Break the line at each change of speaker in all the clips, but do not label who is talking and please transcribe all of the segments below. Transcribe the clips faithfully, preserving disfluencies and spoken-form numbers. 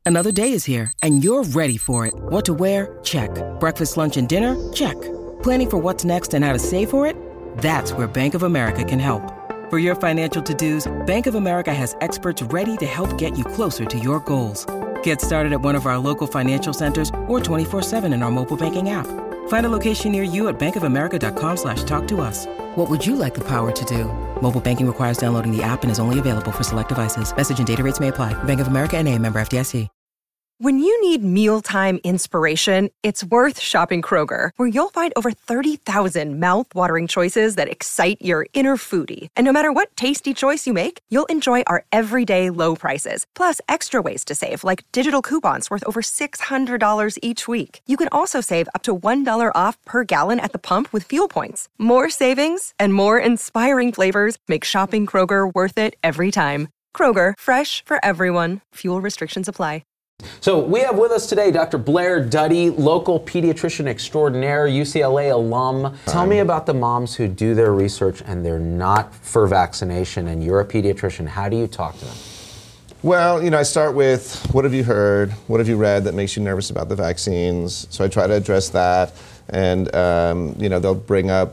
Another day is here, and you're ready for it. What to wear? Check. Breakfast, lunch, and dinner? Check. Planning for what's next and how to save for it? That's where Bank of America can help. For your financial to-dos, Bank of America has experts ready to help get you closer to your goals. Get started at one of our local financial centers or twenty-four seven in our mobile banking app. Find a location near you at bankofamerica.com slash talk to us. What would you like the power to do? Mobile banking requires downloading the app and is only available for select devices. Message and data rates may apply. Bank of America N A, member F D I C.
When you need mealtime inspiration, it's worth shopping Kroger, where you'll find over thirty thousand mouth-watering choices that excite your inner foodie. And no matter what tasty choice you make, you'll enjoy our everyday low prices, plus extra ways to save, like digital coupons worth over six hundred dollars each week. You can also save up to one dollar off per gallon at the pump with fuel points. More savings and more inspiring flavors make shopping Kroger worth it every time. Kroger, fresh for everyone. Fuel restrictions apply.
So we have with us today Doctor Blair Duddy, local pediatrician extraordinaire, U C L A alum. Tell me about the moms who do their research and they're not for vaccination, and you're a pediatrician. How do you talk to them?
Well, you know, I start with, what have you heard? What have you read that makes you nervous about the vaccines? So I try to address that. And, um, you know, they'll bring up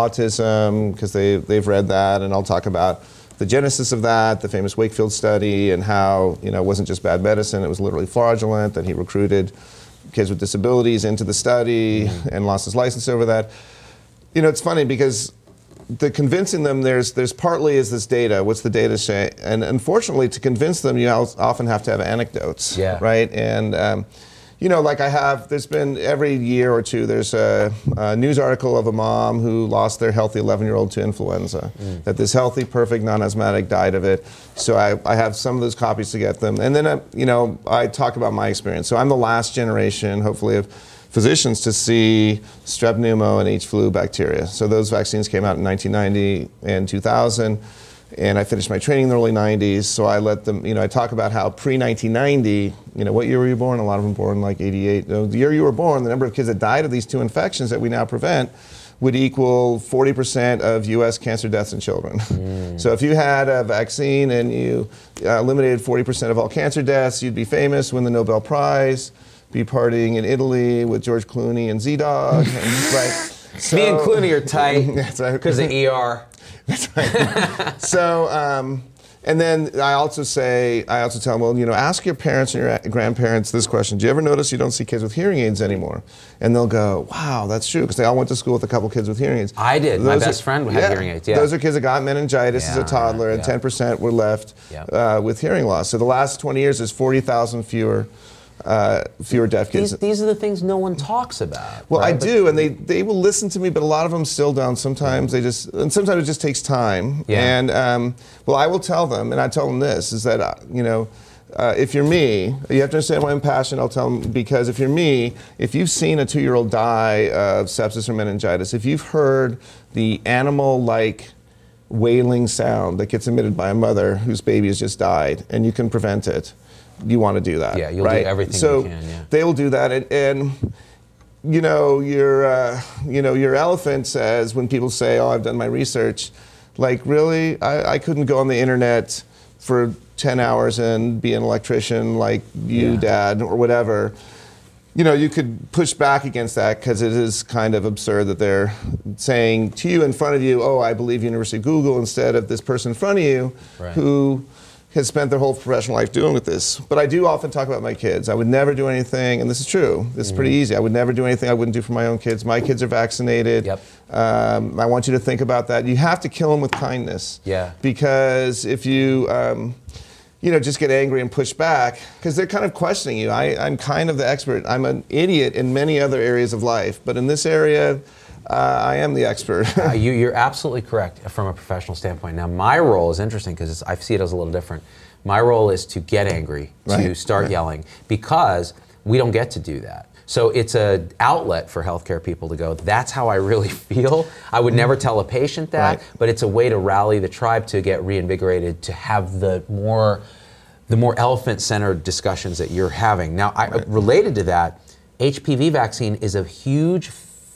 autism because they, they've read that, and I'll talk about the genesis of that, the famous Wakefield study, and how, you know, it wasn't just bad medicine, it was literally fraudulent, that he recruited kids with disabilities into the study mm-hmm. and lost his license over that. You know, it's funny because the convincing them, there's there's partly is this data, what's the data say? And unfortunately, to convince them, you often have to have anecdotes,
yeah.
right? And, um, you know, like I have, there's been every year or two, there's a, a news article of a mom who lost their healthy eleven-year-old to influenza, mm. that this healthy, perfect, non-asthmatic died of it. So I, I have some of those copies to get them. And then, I, you know, I talk about my experience. So I'm the last generation, hopefully, of physicians to see strep pneumo and H flu bacteria. So those vaccines came out in nineteen ninety and two thousand. And I finished my training in the early nineties, so I let them, you know, I talk about how pre nineteen ninety, you know, what year were you born? A lot of them born like eighty-eight. The year you were born, the number of kids that died of these two infections that we now prevent would equal forty percent of U S cancer deaths in children. Mm. So if you had a vaccine and you uh, eliminated forty percent of all cancer deaths, you'd be famous, win the Nobel Prize, be partying in Italy with George Clooney and Z-Dog. and, right? So,
me and Clooney are tight
because
right. of E R.
That's right. so, um, and then I also say, I also tell them, well, you know, ask your parents and your grandparents this question. Do you ever notice you don't see kids with hearing aids anymore? And they'll go, wow, that's true, because they all went to school with a couple kids with hearing aids.
I did.
Those
My
are,
best friend had
yeah,
hearing aids, yeah.
Those are kids that got meningitis
yeah,
as a toddler,
yeah.
and ten percent were left
yeah.
uh, with hearing loss. So the last twenty years, there's forty thousand fewer Uh, fewer deaf kids.
These, these are the things no one talks about.
Well,
right?
I do, and they, they will listen to me, but a lot of them still don't. Sometimes they just, and sometimes it just takes time.
Yeah.
And, um, well, I will tell them, and I tell them this, is that, uh, you know, uh, if you're me, you have to understand why I'm passionate. I'll tell them, because if you're me, if you've seen a two-year-old die of sepsis or meningitis, if you've heard the animal-like wailing sound that gets emitted by a mother whose baby has just died, and you can prevent it, you want to do that.
Yeah, you'll
right?
do everything
so
you can, yeah.
they will do that, and, and you know, your, uh, you know, your elephant says, when people say, oh, I've done my research, like, really? I, I couldn't go on the internet for ten hours and be an electrician like you, yeah. Dad, or whatever. You know, you could push back against that, because it is kind of absurd that they're saying to you in front of you, oh, I believe University of Google, instead of this person in front of you
right.
who has spent their whole professional life doing with this. But I do often talk about my kids. I would never do anything, and this is true, this is mm-hmm. pretty easy. I would never do anything I wouldn't do for my own kids. My kids are vaccinated.
Yep.
Um, I want you to think about that. You have to kill them with kindness.
Yeah.
Because if you, um, you know, just get angry and push back, because they're kind of questioning you. I, I'm kind of the expert. I'm an idiot in many other areas of life, but in this area, Uh, I am the expert.
uh, you, you're absolutely correct from a professional standpoint. Now, my role is interesting because I see it as a little different. My role is to get angry, to
right.
start
right.
yelling, because we don't get to do that. So it's an outlet for healthcare people to go, that's how I really feel. I would never tell a patient that,
right.
but it's a way to rally the tribe to get reinvigorated, to have the more, the more elephant-centered discussions that you're having. Now, I,
right.
related to that, H P V vaccine is a huge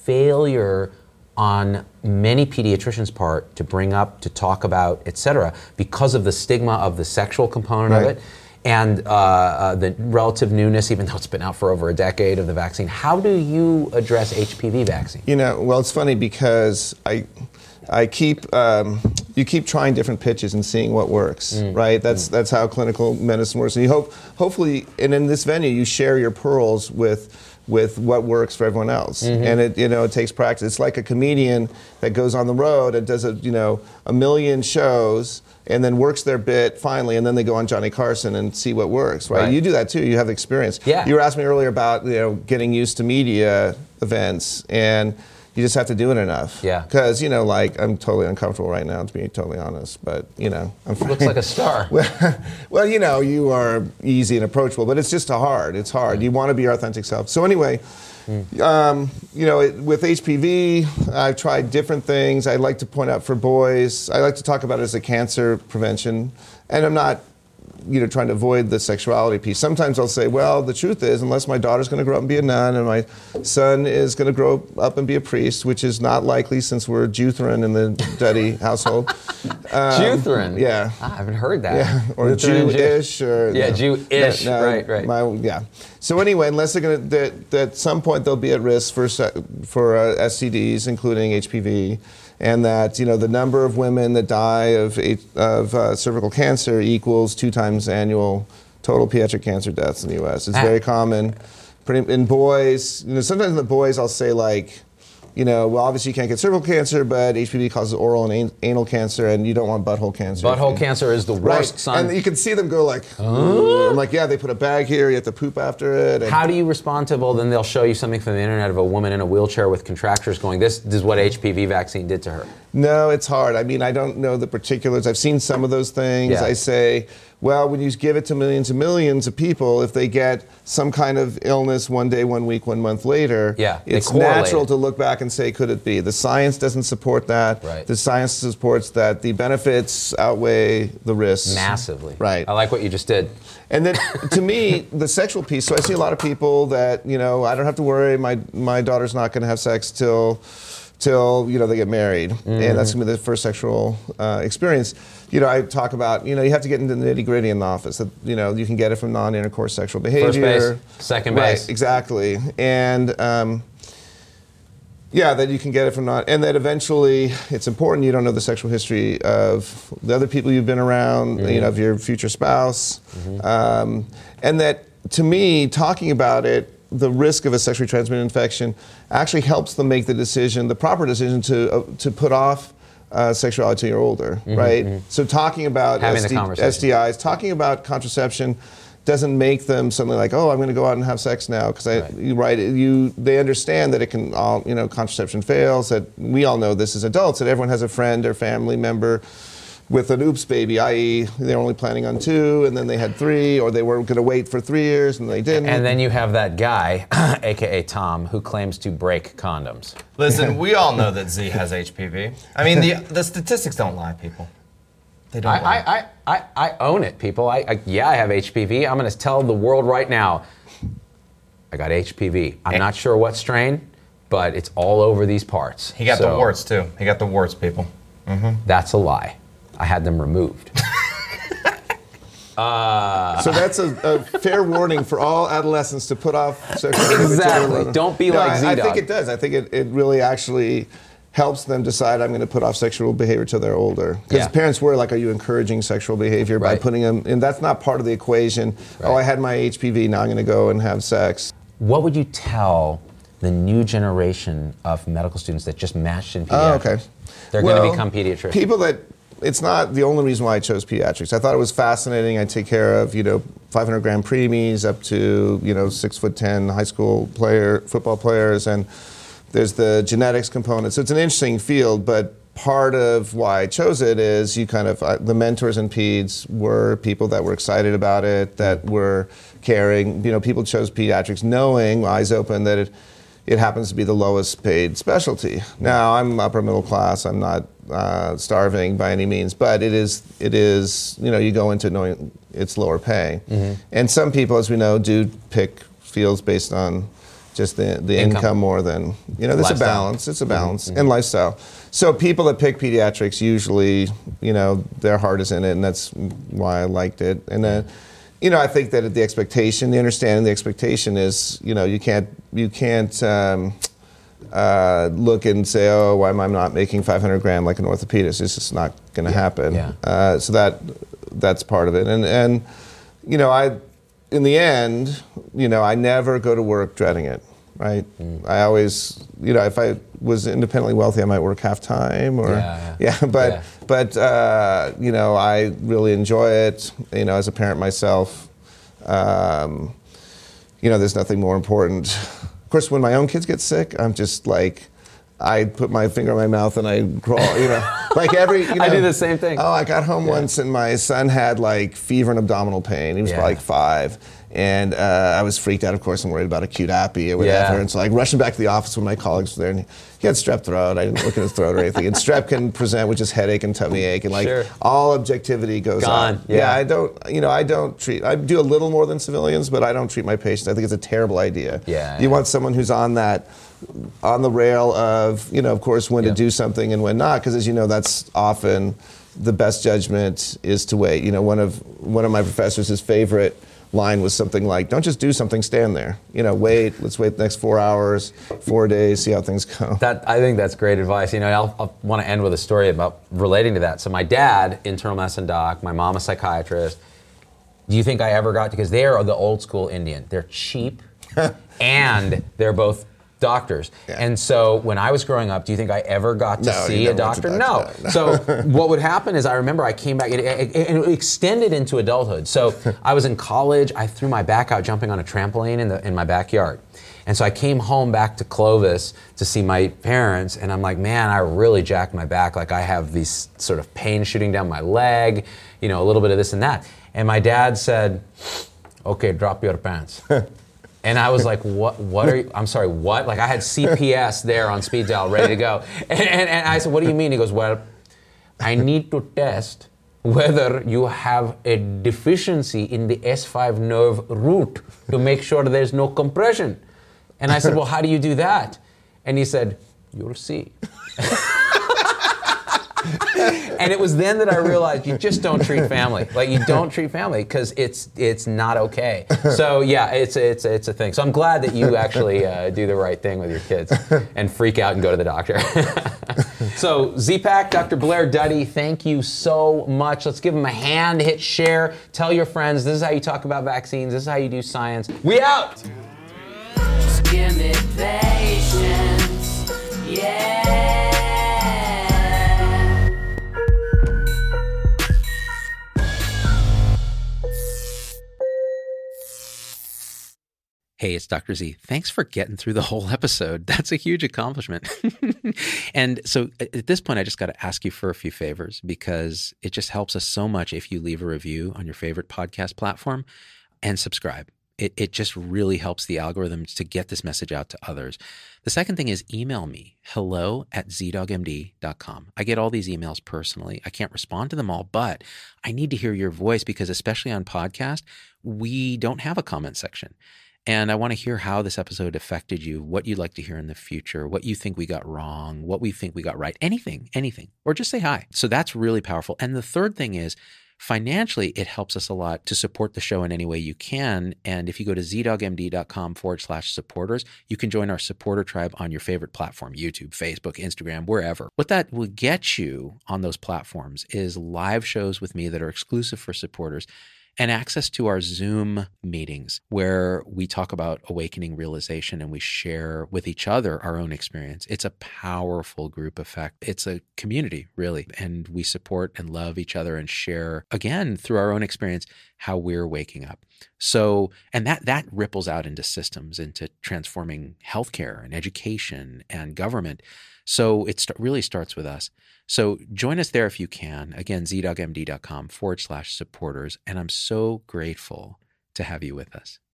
failure on many pediatricians' part to bring up, to talk about, et cetera, because of the stigma of the sexual component
right.
of it. and uh, uh, the relative newness, even though it's been out for over a decade, of the vaccine. How do you address H P V vaccine?
You know, well, it's funny because I, I keep, um, you keep trying different pitches and seeing what works, mm. right? That's mm. that's how clinical medicine works. And you hope, hopefully, and in this venue, you share your pearls with with what works for everyone else. Mm-hmm. And it, you know, it takes practice. It's like a comedian that goes on the road and does a, you know, a million shows and then works their bit finally, and then they go on Johnny Carson and see what works, right? right. You do that too, you have experience.
Yeah.
You were asking me earlier about, you know, getting used to media events, and you just have to do it enough.
Yeah.
Because, you know, like, I'm totally uncomfortable right now, to be totally honest, but, you know. I'm
Looks like a star.
well, well, you know, you are easy and approachable, but it's just hard. It's hard. You want to be your authentic self. So anyway, mm. um, you know, it, with H P V, I've tried different things. I like to point out for boys, I like to talk about it as a cancer prevention, and I'm not, you know, trying to avoid the sexuality piece. Sometimes I'll say, well, the truth is, unless my daughter's going to grow up and be a nun and my son is going to grow up and be a priest, which is not likely since we're Jutheran in the Duddy household.
Um, Jutheran?
Yeah.
Ah, I haven't heard that.
Yeah. Or Jewish. Or,
yeah,
no.
Jewish.
No,
right, right.
My, yeah. So anyway, unless they're going to, that at some point they'll be at risk for for uh, S T Ds, including H P V. And that, you know, the number of women that die of, of uh, cervical cancer equals two times annual total pediatric cancer deaths in the U S. It's very common. Pretty, in boys, you know, sometimes in the boys I'll say, like, you know, well, obviously you can't get cervical cancer, but H P V causes oral and an- anal cancer, and you don't want butthole cancer.
Butthole cancer is the worst,
right.
son.
And you can see them go like, huh? I'm like, yeah, they put a bag here, you have to poop after it. And
how do you respond to, well, then they'll show you something from the internet of a woman in a wheelchair with contractures going, this, this is what H P V vaccine did to her?
No, it's hard. I mean, I don't know the particulars. I've seen some of those things.
Yeah.
I say, well, when you give it to millions and millions of people, if they get some kind of illness one day, one week, one month later,
yeah,
it's natural to look back and say, could it be? The science doesn't support that.
Right.
The science supports that the benefits outweigh the risks.
Massively.
Right.
I like what you just did.
And then, to me, the sexual piece, so I see a lot of people that, you know, I don't have to worry, my, my daughter's not going to have sex till... till, you know, they get married, mm-hmm. and that's gonna be the first sexual uh, experience. You know, I talk about, you know, you have to get into the nitty gritty in the office. That, you know, you can get it from non-intercourse sexual behavior.
First base, second
right,
base.
Exactly. And, um, yeah, that you can get it from non, and that eventually it's important you don't know the sexual history of the other people you've been around, mm-hmm. you know, of your future spouse. Mm-hmm. Um, and that, to me, talking about it, the risk of a sexually transmitted infection actually helps them make the decision, the proper decision to uh, to put off uh, sexuality till you're older, mm-hmm, right? Mm-hmm. So talking about
Having
S D,
the conversation.
S T Is, talking about contraception doesn't make them suddenly like, oh, I'm going to go out and have sex now, because I, right. You, right, you, they understand that it can all, you know, contraception fails. That we all know this as adults, that everyone has a friend or family member with an oops baby, that is they're only planning on two, and then they had three, or they were going to wait for three years and they didn't.
And then you have that guy, A K A Tom, who claims to break condoms.
Listen, we all know that Z has H P V. I mean, the the statistics don't lie, people. They don't
I,
lie.
I, I, I, I own it, people. I, I, yeah, I have H P V. I'm going to tell the world right now, I got H P V. I'm not sure what strain, but it's all over these parts.
He got
so,
the warts, too. He got the warts, people. Mm-hmm.
That's a lie. I had them removed. uh,
so that's a, a fair warning for all adolescents to put off sexual behavior.
Exactly. Don't be
no,
like
I,
Z-Dog.
I think it does. I think it, it really actually helps them decide, I'm going to put off sexual behavior till they're older. Because
Yeah.
parents were like, are you encouraging sexual behavior by
Right.
putting them, and that's not part of the equation.
Right.
Oh, I had my H P V, now I'm going to go and have sex.
What would you tell the new generation of medical students that just matched in
Oh,
pediatrics?
okay.
They're
Well,
going to become pediatricians.
People that, it's not the only reason why I chose pediatrics. I thought it was fascinating. I take care of, you know, five hundred gram preemies up to, you know, six foot ten high school player, football players, and there's the genetics component. So it's an interesting field, but part of why I chose it is you kind of, uh, the mentors in peds were people that were excited about it, that were caring. You know, people chose pediatrics knowing, eyes open, that it, it happens to be the lowest paid specialty. Now, I'm upper middle class, I'm not uh, starving by any means, but it is, it is, you know, you go into knowing it's lower pay. Mm-hmm. And some people, as we know, do pick fields based on just the, the income. income more than, you know, there's lifestyle. a balance, it's a balance, mm-hmm. and lifestyle. So people that pick pediatrics usually, you know, their heart is in it, and that's why I liked it. And then you know, I think that the expectation, the understanding, the expectation is, you know, you can't, you can't um, uh, look and say, oh, why am I not making five hundred grand like an orthopedist? It's just not going to
yeah.
happen.
Yeah.
Uh, so that, that's part of it. And, and, you know, I, in the end, you know, I never go to work dreading it, right? Mm. I always, you know, if I was independently wealthy, I might work half time or,
yeah, yeah.
yeah but,
yeah.
but uh, you know, I really enjoy it, you know, as a parent myself. Um, you know, there's nothing more important. Of course, when my own kids get sick, I'm just like, I put my finger in my mouth and I crawl, you know, like every, you know.
I do the same thing.
Oh, I got home
yeah.
once and my son had like fever and abdominal pain. He was
yeah.
probably like five. And uh, I was freaked out, of course, and worried about acute appy or whatever.
Yeah.
And so like rushing back to the office when my colleagues were there, and he had strep throat. I didn't look at his throat or anything. And strep can present with just headache and tummy ache, and like
sure.
all objectivity goes
Gone.
on.
Yeah.
yeah, I don't, you know, I don't treat, I do a little more than civilians, but I don't treat my patients. I think it's a terrible idea.
Yeah,
you
yeah.
want someone who's on that, on the rail of, you know, of course, when
yeah.
to do something and when not, because as you know, that's often the best judgment is to wait. You know, one of one of my professors, his favorite line was something like, don't just do something, stand there. You know, wait, let's wait the next four hours, four days, see how things go.
That, I think that's great advice. You know, I'll, I'll want to end with a story about relating to that. So my dad, internal medicine doc, my mom a psychiatrist. Do you think I ever got, because they are the old school Indian. They're cheap and they're both doctors.
Yeah.
And so when I was growing up, do you think I ever got to
No,
see
you
a
never went to
doctor?
doctor,
No. So what would happen is I remember I came back, and it, it, it extended into adulthood. So I was in college, I threw my back out jumping on a trampoline in, the, in my backyard. And so I came home back to Clovis to see my parents, and I'm like, man, I really jacked my back. Like I have these sort of pain shooting down my leg, you know, a little bit of this and that. And my dad said, okay, drop your pants. And I was like, what, what are you, I'm sorry, what? Like I had C P S there on speed dial ready to go. And, and, and I said, what do you mean? He goes, well, I need to test whether you have a deficiency in the S five nerve root to make sure there's no compression. And I said, well, how do you do that? And he said, you'll see. And it was then that I realized you just don't treat family. Like you don't treat family because it's it's not okay. So yeah, it's it's it's a thing. So I'm glad that you actually uh, do the right thing with your kids and freak out and go to the doctor. So Z-Pak, Doctor Blair Duddy, thank you so much. Let's give him a hand, hit share, tell your friends. This is how you talk about vaccines. This is how you do science. We out.
Just give me patience. Yeah.
Hey, it's Doctor Z. Thanks for getting through the whole episode. That's a huge accomplishment. And so at this point, I just got to ask you for a few favors because it just helps us so much if you leave a review on your favorite podcast platform and subscribe. It, it just really helps the algorithms to get this message out to others. The second thing is email me, hello at z dog m d dot com. I get all these emails personally. I can't respond to them all, but I need to hear your voice because especially on podcast, we don't have a comment section. And I want to hear how this episode affected you, what you'd like to hear in the future, what you think we got wrong, what we think we got right, anything, anything, or just say hi. So that's really powerful. And the third thing is financially, it helps us a lot to support the show in any way you can. And if you go to z dog m d dot com forward slash supporters, you can join our supporter tribe on your favorite platform, YouTube, Facebook, Instagram, wherever. What that will get you on those platforms is live shows with me that are exclusive for supporters and access to our Zoom meetings where we talk about awakening realization and we share with each other our own experience. It's a powerful group effect. It's a community, really. And we support and love each other and share, again, through our own experience, how we're waking up. So, and that that ripples out into systems, into transforming healthcare and education and government. So it st- really starts with us. So join us there if you can. Again, z dog m d dot com forward slash supporters. And I'm so grateful to have you with us.